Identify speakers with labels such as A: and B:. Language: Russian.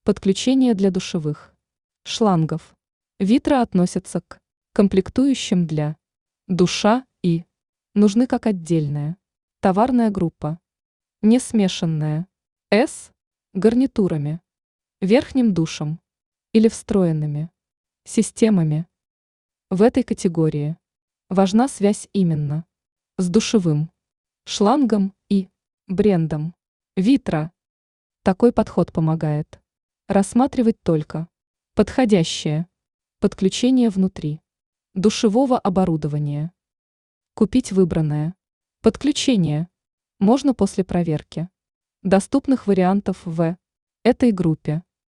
A: Подключение для душевых шлангов. Витра относятся к комплектующим для душа и нужны как отдельная товарная группа, не смешанная с гарнитурами, верхним душем или встроенными системами. В этой категории важна связь именно с душевым шлангом и брендом Витра. Такой подход помогает рассматривать только подходящее подключение внутри душевого оборудования. Купить выбранное подключение можно после проверки доступных вариантов в этой группе.